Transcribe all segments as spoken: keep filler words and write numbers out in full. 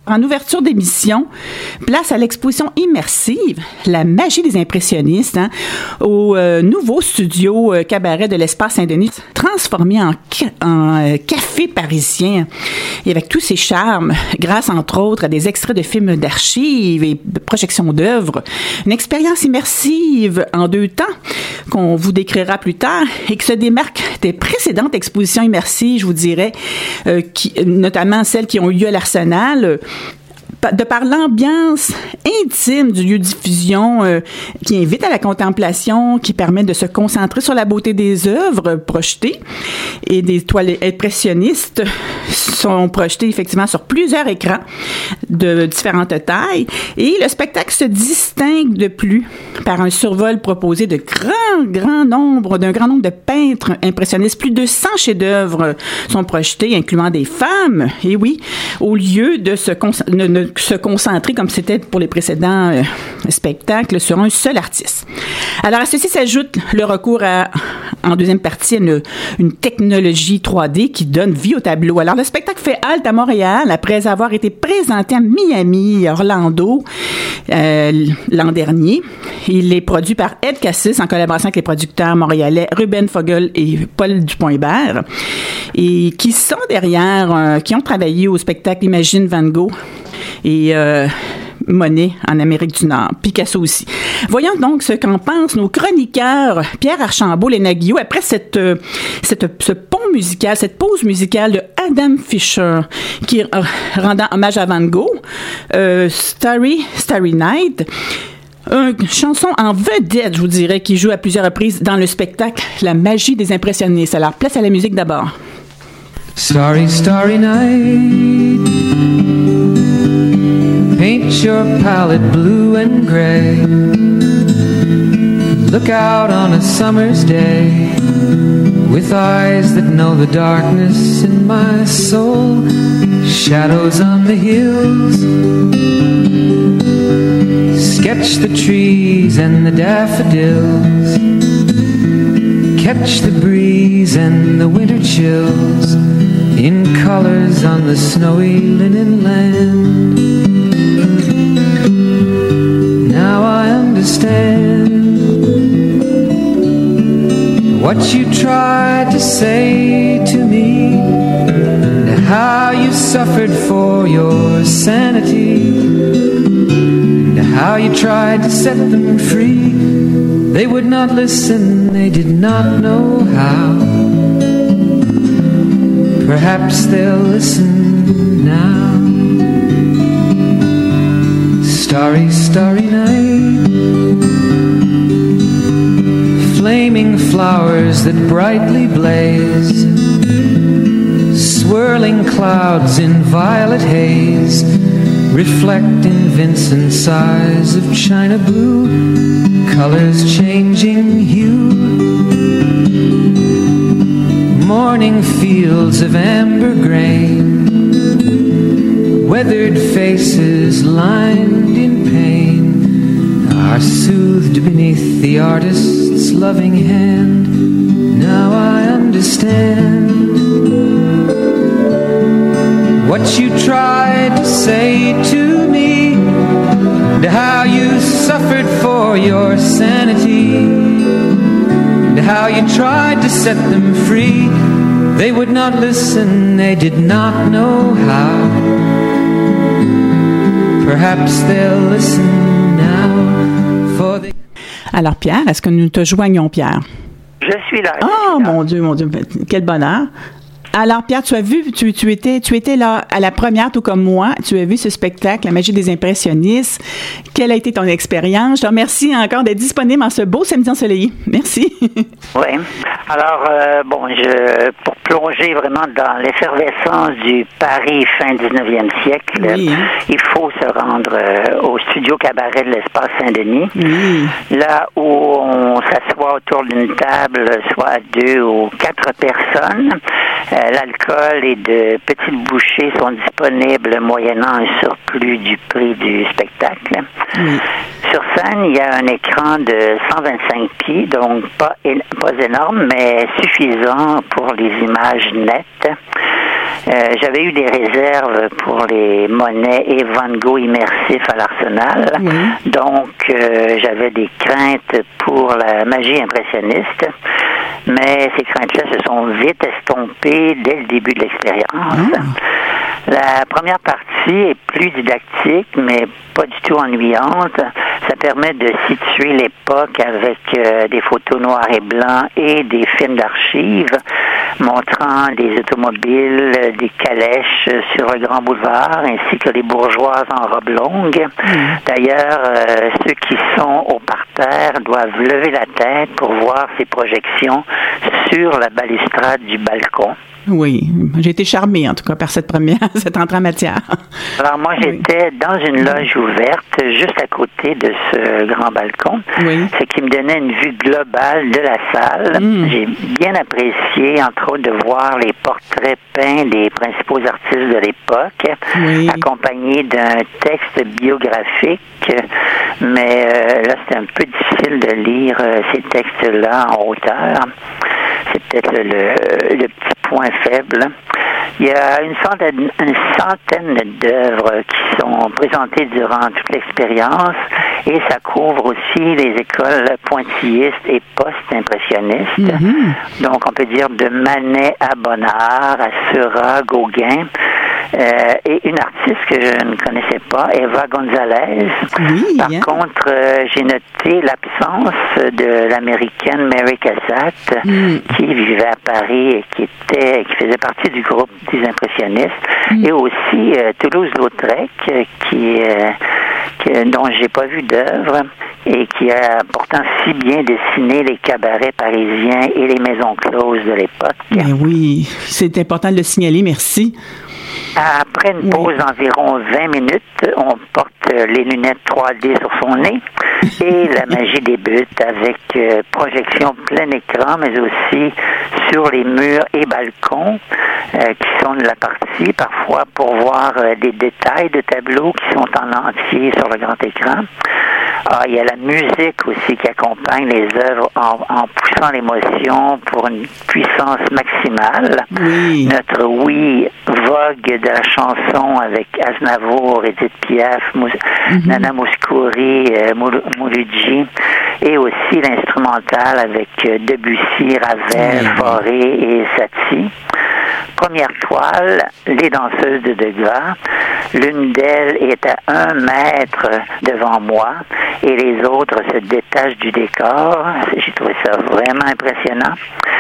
En ouverture d'émission, place à l'exposition immersive La magie des impressionnistes, hein, au euh, nouveau studio euh, cabaret de l'Espace Saint-Denis, transformé en, ca- en euh, café parisien, et avec tous ses charmes, grâce entre autres à des extraits de films d'archives et de projections d'œuvres. Une expérience immersive en deux temps qu'on vous décrira plus tard et qui se démarque des précédentes expositions immersives, je vous dirais, euh, qui, notamment celles qui ont eu lieu à l'Arsenal, euh, de par l'ambiance intime du lieu de diffusion euh, qui invite à la contemplation, qui permet de se concentrer sur la beauté des œuvres projetées, et des toiles impressionnistes sont projetées effectivement sur plusieurs écrans de différentes tailles, et le spectacle se distingue de plus par un survol proposé de grand, grand nombre, d'un grand nombre de peintres impressionnistes. Plus de cent chefs-d'œuvre sont projetés, incluant des femmes, et oui, au lieu de se concentrer, ne, ne, se concentrer, comme c'était pour les précédents euh, spectacles, sur un seul artiste. Alors, à ceci s'ajoute le recours à, en deuxième partie, à une, une technologie trois D qui donne vie au tableau. Alors, le spectacle fait halte à Montréal après avoir été présenté à Miami, Orlando, euh, l'an dernier. Il est produit par Ed Cassis en collaboration avec les producteurs montréalais Ruben Fogel et Paul Dupont-Hébert, et qui sont derrière, euh, qui ont travaillé au spectacle Imagine Van Gogh et euh, Monet en Amérique du Nord, Picasso aussi. Voyons donc ce qu'en pensent nos chroniqueurs Pierre Archambault et Léna Guillot après cette, euh, cette, ce pont musical, cette pause musicale de Adam Fisher qui euh, rendant hommage à Van Gogh, euh, Starry, Starry Night. Une chanson en vedette, je vous dirais, qui joue à plusieurs reprises dans le spectacle La magie des impressionnistes. Alors, place à la musique d'abord. Starry, starry night, paint your palette blue and gray. Look out on a summer's day with eyes that know the darkness in my soul. Shadows on the hills, sketch the trees and the daffodils, catch the breeze and the winter chills in colors on the snowy linen land. Now I understand what you tried to say to me, and how you suffered for your sanity, and how you tried to set them free. They would not listen, they did not know how. Perhaps they'll listen now. Starry, starry night, flaming flowers that brightly blaze, swirling clouds in violet haze, reflect in Vincent's eyes of china blue, colors changing hue. Morning fields of amber grain, weathered faces lined in pain, are soothed beneath the artist's loving hand. Now I understand what you tried to say to me, and how you suffered for your sanity, and how you tried to set them free. They would not listen, they did not know how. Perhaps they'll listen now for the... Alors Pierre, est-ce que nous te joignons, Pierre? Je suis là. Oh suis là. Mon Dieu, mon Dieu, quel bonheur. Alors Pierre, tu as vu, tu, tu étais, tu étais là à la première, tout comme moi. Tu as vu ce spectacle, La magie des impressionnistes. Quelle a été ton expérience? Je te remercie encore d'être disponible en ce beau samedi ensoleillé. Merci. Oui. Alors, euh, bon, je, pour plonger vraiment dans l'effervescence du Paris fin dix-neuvième siècle, oui. il faut se rendre euh, au studio cabaret de l'Espace Saint-Denis, oui. là où on s'assoit autour d'une table, soit à deux ou quatre personnes. Euh, l'alcool et de petites bouchées sont disponibles moyennant un surplus du prix du spectacle. Oui. Sur scène, il y a un écran de cent vingt-cinq pieds, donc pas, pas énorme, mais suffisant pour les images nettes. Euh, j'avais eu des réserves pour les Monet et Van Gogh immersifs à l'Arsenal. Oui. Donc, euh, j'avais des craintes pour la magie impressionniste. Mais ces craintes-là se sont vite estompées dès le début de l'expérience. Ah. La première partie est plus didactique, mais pas du tout ennuyante. Ça permet de situer l'époque avec euh, des photos noirs et blancs et des films d'archives montrant des automobiles, des calèches sur le grand boulevard, ainsi que les bourgeoises en robe longue. Mmh. D'ailleurs, euh, ceux qui sont au parterre doivent lever la tête pour voir ces projections sur la balustrade du balcon. Oui, j'ai été charmée, en tout cas, par cette première, cette entrée en matière. Alors, moi, j'étais oui. dans une loge ouverte, juste à côté de ce grand balcon, oui. ce qui me donnait une vue globale de la salle. Mm. J'ai bien apprécié, entre autres, de voir les portraits peints des principaux artistes de l'époque, oui. accompagnés d'un texte biographique, mais euh, là, c'était un peu difficile de lire euh, ces textes-là en hauteur. C'est peut-être le, le, le petit point faible. Il y a une centaine, une centaine d'œuvres qui sont présentées durant toute l'expérience et ça couvre aussi les écoles pointillistes et post-impressionnistes. Mm-hmm. Donc, on peut dire de Manet à Bonnard, à Seurat, Gauguin. Euh, et une artiste que je ne connaissais pas, Eva Gonzalez. Oui, Par hein. contre, euh, j'ai noté l'absence de l'américaine Mary Cassatt, mm. qui vivait à Paris et qui était, qui faisait partie du groupe des impressionnistes, mm. et aussi euh, Toulouse-Lautrec, qui, euh, qui, dont j'ai pas vu d'œuvre et qui a pourtant si bien dessiné les cabarets parisiens et les maisons closes de l'époque. Mais oui, c'est important de le signaler, merci. Après une pause d'environ oui. vingt minutes, on porte les lunettes trois D sur son nez et la magie débute avec euh, projection plein écran, mais aussi sur les murs et balcons euh, qui sont de la partie, parfois pour voir euh, des détails de tableaux qui sont en entier sur le grand écran. Ah, il y a la musique aussi qui accompagne les œuvres en, en poussant l'émotion pour une puissance maximale. Oui. Notre oui vogue de la chanson avec Aznavour, Edith Piaf, Mous- mm-hmm. Nana Mouskouri, euh, Moul- Mouloudji, et aussi l'instrumental avec euh, Debussy, Ravel, mm-hmm. Fauré et Satie. Première toile, les danseuses de Degas. L'une d'elles est à un mètre devant moi et les autres se détachent du décor. J'ai trouvé ça vraiment impressionnant.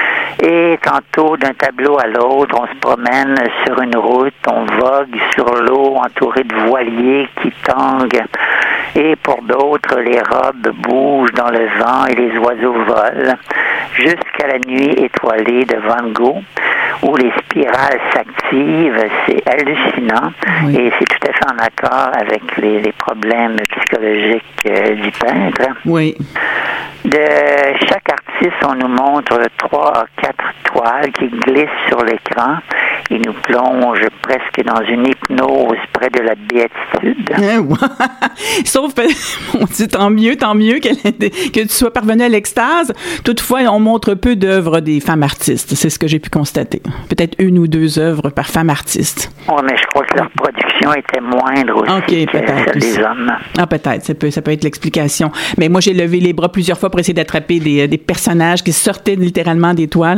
Et tantôt, d'un tableau à l'autre, on se promène sur une route, on vogue sur l'eau entouré de voiliers qui tanguent. Et pour d'autres, les robes bougent dans le vent et les oiseaux volent. Jusqu'à la nuit étoilée de Van Gogh, où les spirales s'activent, c'est hallucinant. Oui. Et c'est tout à fait en accord avec les, les problèmes psychologiques euh, du peintre. Oui. De chaque artiste, on nous montre trois à quatre toiles qui glissent sur l'écran et nous plongent presque dans une hypnose près de la béatitude. Sauf, on dit tant mieux, tant mieux que tu sois parvenu à l'extase. Toutefois, on montre peu d'œuvres des femmes artistes. C'est ce que j'ai pu constater. Peut-être une ou deux œuvres par femme artiste. Oui, mais je crois que leur production était moindre aussi okay, que celle des hommes. Ah, peut-être. Ça peut, ça peut être l'explication. Mais moi, j'ai levé les bras plusieurs fois pour essayer d'attraper des, des personnages qui sortaient littéralement des toiles.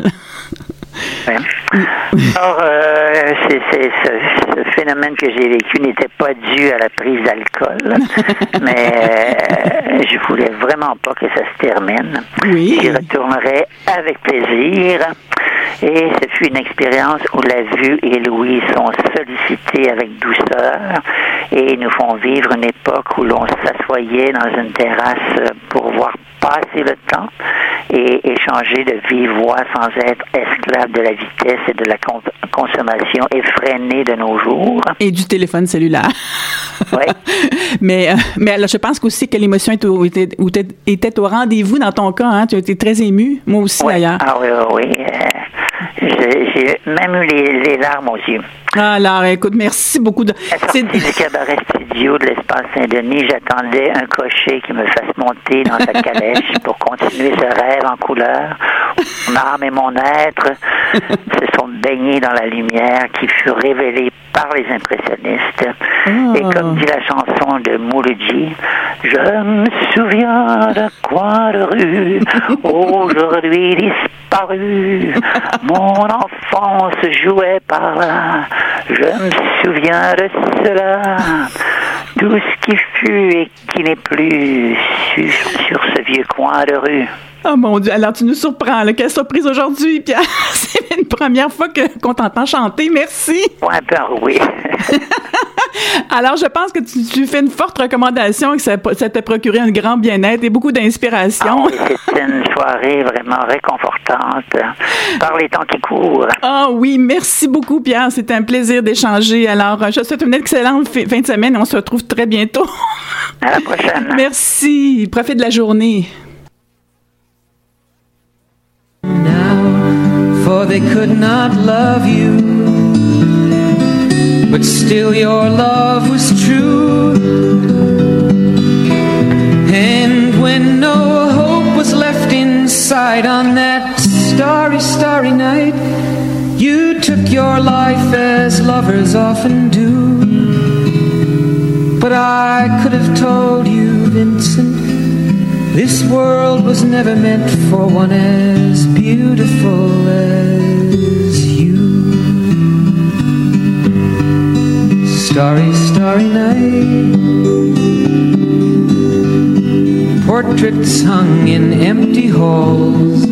Oui. Alors, euh, c'est, c'est, ce, ce phénomène que j'ai vécu n'était pas dû à la prise d'alcool, mais euh, je voulais vraiment pas que ça se termine. Oui. J'y retournerai avec plaisir. Et ce fut une expérience où la vue et l'ouïe sont sollicitées avec douceur et nous font vivre une époque où l'on s'assoyait dans une terrasse pour voir passer le temps et échanger de vive voix sans être esclave de la vitesse et de la con- consommation effrénée de nos jours. Et du téléphone cellulaire. Oui. mais, euh, mais alors, je pense aussi que l'émotion était au, était, était au rendez-vous dans ton cas. Hein? Tu as été très ému. Moi aussi, ouais. d'ailleurs. Ah oui, oui, oui. Euh, j'ai, j'ai même eu les, les larmes aux yeux. Alors, écoute, merci beaucoup. De... À la sortie du cabaret studio de l'Espace Saint-Denis, j'attendais un cocher qui me fasse monter dans sa calèche pour continuer ce rêve en couleur. Mon âme et mon être se sont baignés dans la lumière qui fut révélée par les impressionnistes. Oh. Et comme dit la chanson de Mouloudji, je me souviens d'un coin de rue, aujourd'hui disparu. Mon enfance jouait par là. Je me souviens de cela, tout ce qui fut et qui n'est plus sur, sur ce vieux coin de rue. Oh mon Dieu, alors tu nous surprends, là. Quelle surprise aujourd'hui, Pierre. C'est une première fois que, qu'on t'entend chanter, merci. Ouais, ben oui. Alors, je pense que tu, tu fais une forte recommandation et que ça, ça t'a procuré un grand bien-être et beaucoup d'inspiration. Ah oui, c'est une soirée vraiment réconfortante par les temps qui courent. Ah oui, merci beaucoup, Pierre. C'était un plaisir d'échanger. Alors, je te souhaite une excellente fin de semaine et on se retrouve très bientôt. À la prochaine. Merci. Profite de la journée. Now, for they could not love you, but still your love was true. And when no hope was left inside on that starry, starry night, you took your life as lovers often do. But I could have told you, Vincent, this world was never meant for one as beautiful as you. Starry, starry night, portraits hung in empty halls,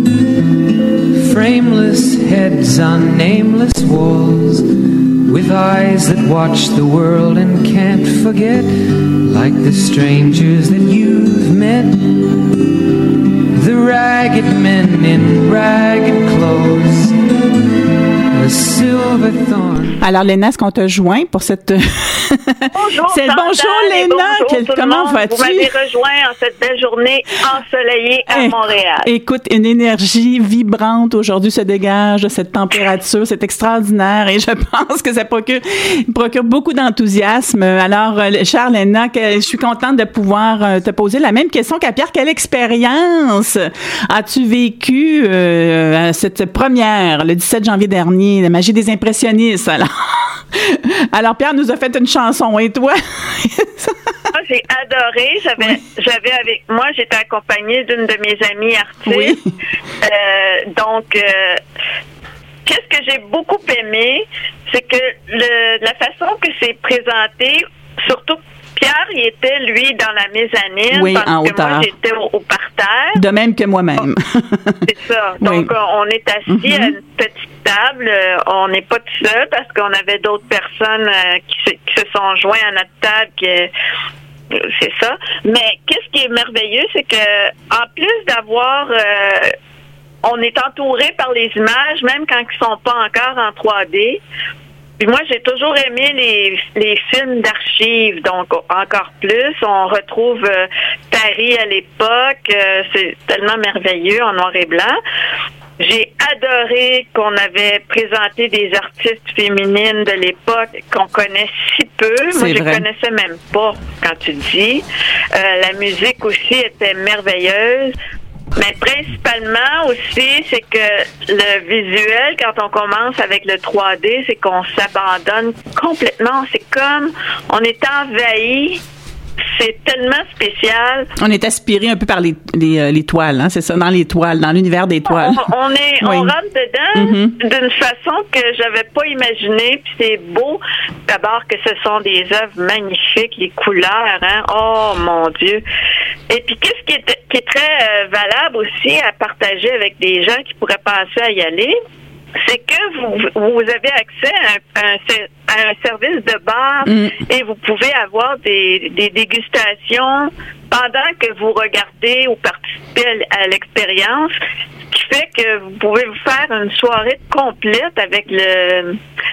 frameless heads on nameless walls, with eyes that watch the world and can't forget, like the strangers that you've met, the ragged men in ragged clothes, a silver thorn. Alors, Léna, est-ce qu'on te joint pour cette... Bonjour, c'est bonjour, Léna. Bonjour, Quel... Comment vas-tu? Vous m'avez rejoint en cette belle journée ensoleillée à hey, Montréal. Écoute, une énergie vibrante aujourd'hui se dégage de cette température. C'est extraordinaire et je pense que ça procure, procure beaucoup d'enthousiasme. Alors, chère Léna, je suis contente de pouvoir te poser la même question qu'à Pierre. Quelle expérience as-tu vécu euh, à cette première, le dix-sept janvier dernier, la magie des impressionnistes? Alors, alors Pierre nous a fait une chanson. Et toi? Moi, j'ai adoré. J'avais, oui. j'avais avec moi, j'étais accompagnée d'une de mes amies artistes. Oui. Euh, donc, euh, qu'est-ce que j'ai beaucoup aimé, c'est que le, la façon que c'est présenté, surtout Pierre, il était, lui, dans la mezzanine. Oui, parce en que hauteur. Moi, j'étais au, au parterre. De même que moi-même. C'est ça. Donc, oui. on est assis mm-hmm. à une petite table. On n'est pas tout seul parce qu'on avait d'autres personnes qui se, qui se sont joints à notre table. Qui, c'est ça. Mais qu'est-ce qui est merveilleux, c'est que en plus d'avoir... Euh, on est entouré par les images, même quand ils sont pas encore en trois D. Puis moi, j'ai toujours aimé les, les films d'archives, donc encore plus. On retrouve euh, Paris à l'époque, euh, c'est tellement merveilleux en noir et blanc. J'ai adoré qu'on avait présenté des artistes féminines de l'époque qu'on connaît si peu. C'est moi, je vrai. les connaissais même pas, quand tu dis. Euh, la musique aussi était merveilleuse. Mais principalement aussi, c'est que le visuel, quand on commence avec le trois D, c'est qu'on s'abandonne complètement. C'est comme on est envahi. C'est tellement spécial. On est aspiré un peu par les, les, les toiles, hein, c'est ça, dans les toiles, dans l'univers des toiles. On, on, est, oui. on rentre dedans mm-hmm. d'une façon que j'avais pas imaginée, puis c'est beau. D'abord que ce sont des œuvres magnifiques, les couleurs, hein. Oh mon Dieu. Et puis qu'est-ce qui est, qui est très euh, valable aussi à partager avec des gens qui pourraient penser à y aller, c'est que vous, vous avez accès à un, à un service de bar mm. et vous pouvez avoir des, des dégustations pendant que vous regardez ou participez à, à l'expérience, ce qui fait que vous pouvez vous faire une soirée complète avec le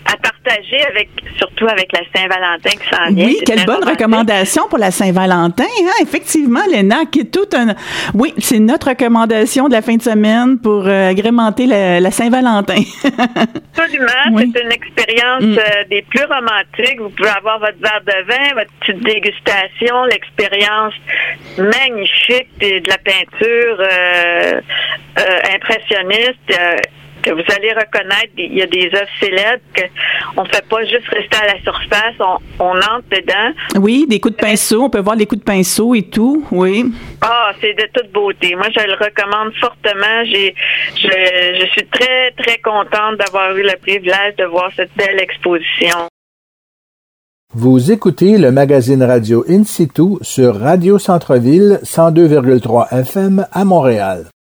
à partager avec, surtout avec la Saint-Valentin qui s'en vient. Oui, c'est quelle bonne romantique. Recommandation pour la Saint-Valentin, hein? Effectivement, Léna, qui est tout un... Oui, c'est notre recommandation de la fin de semaine pour euh, agrémenter la, la Saint-Valentin. Absolument, oui. C'est une expérience mm. euh, des plus romantiques. Vous pouvez avoir votre verre de vin, votre petite dégustation, l'expérience magnifique de, de la peinture euh, euh, impressionniste. Euh, que vous allez reconnaître, il y a des œuvres célèbres qu'on ne fait pas juste rester à la surface, on, on entre dedans. Oui, des coups de pinceau, on peut voir les coups de pinceau et tout, oui. Ah, c'est de toute beauté. Moi, je le recommande fortement. J'ai, je, je suis très, très contente d'avoir eu le privilège de voir cette belle exposition. Vous écoutez le magazine radio In Situ sur Radio Centre-Ville cent deux virgule trois F M à Montréal.